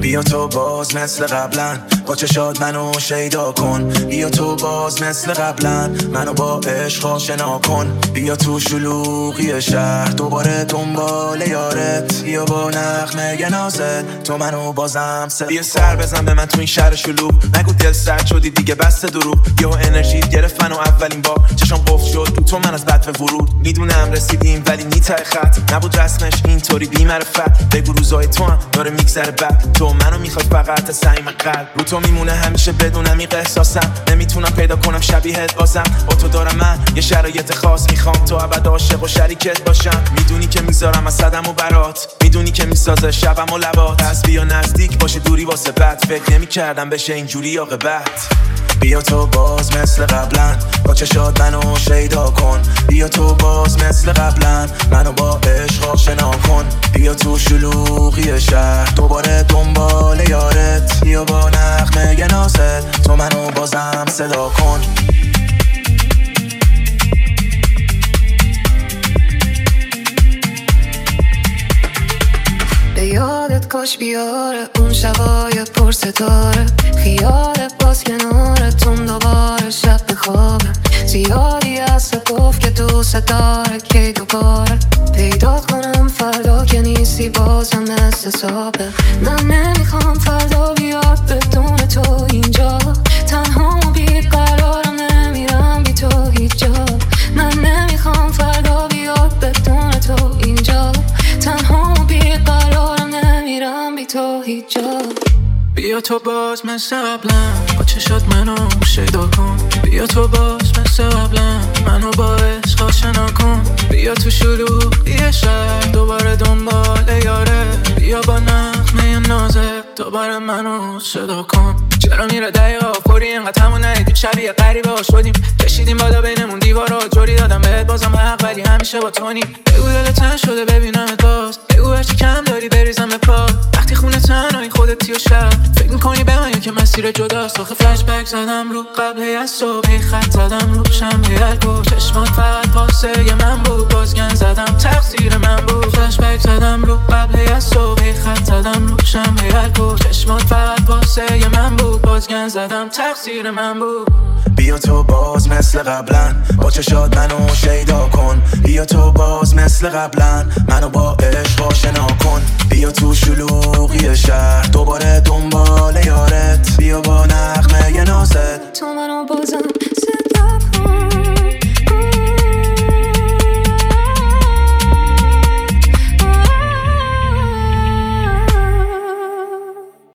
بیا تو باز مثل قبلا با چشات منو شیدا کن. بیا تو باز مثل قبلا منو با عشق آشنا کن. بیا تو شلوغی شهر دوباره دنبال یارت. بیا با نغمه نازت تو منو بازم بیا سر بزن به من تو این شهر شلوغ. نگو دل سرد شدی دیگه بس دروغ. یهو انرژیت گرفت منو اولین بار چشام قفل شد تو من از بد ورود. میدونم رسیدیم ولی نی ته خط نبود رسمش اینطوری بی معرفت. بگو روزای تو هم داره میگذره بد. تو منو میخوای فقط صمیم قلب. رو تو میمونه همیشه بدون عمیق احساسم. نمیتونم پیدا کنم شبیهت بازم. با تو دارم من یه شرایط خاص. میخوام تو ابد عاشق و شریکت باشم. میدونی که میذارم از صدم و برات. میدونی که میسازه شبم و لبات. از بیا نزدیک باشه دوری واسه بد. فکر نمیکردم بشه اینجوری عاقبت. بیا تو باز مثل قبلا با چشات منو شیدا کن. بیا تو باز مثل قبلا منو با عشق آشنا کن. بیا تو شلوغی شهر دوباره دنبال یارت. بیا با نغمه نازت تو منو بازم صدا کن. به یادت کاش بیاره اون شبای پر ستاره. خیالت باز کنارتون دوباره شب بخوابه. زیادی از گفت که دوست داره که دوباره پیدا کنم فردا که نیستی بازم مثل صابه. من نمیخوام فردا بیاد بدون تو اینجا. تنها و بیقرارم نمیرم بی تو هیچ جا. من نمیخوام فردا بیاد بدون تو اینجا. تنها و بیقرارم نمیرم بی تو هیچ جا. بیا تو باز مثل قبلا با چشات منو شیدا کن. بیا تو باز مثل قبلا منو با عشق آشنا کن. بیا تو شلوغی شهر دوباره دنبال یاره. بیا با نغمه نازت دوباره منو صدا کن. چرا میره دقیقا فوری اینقدر همون ندیدیم شبیه غریبه ها شدیم. کشیدیم بالا بینمون دیوارا جوری دادم بهت بازم حق ولی همیشه با تو نیم. بگو دلت تن شده ببینمت باز. بگو هرچی کم داری بریزم به پا. وقتی خونه تنهایی خودتی و شب فکر میکنی به من یا که مسیر جداست. آخه فلش بک زدم رو قبل از صبح خط زدم رو شمع الگو. چشمات فقط واسه من بود بازگن زدم تقصیر من بود. فلش بک زدم رو قبل از صبح خط زدم رو شمع الگو. چشمات فقط واسه من بود بازگن زدم تقصیر من بود. بیا تو باز مثل قبلا با چشات منو شیدا کن. بیا تو باز مثل قبلا منو با عشق آشنا کن.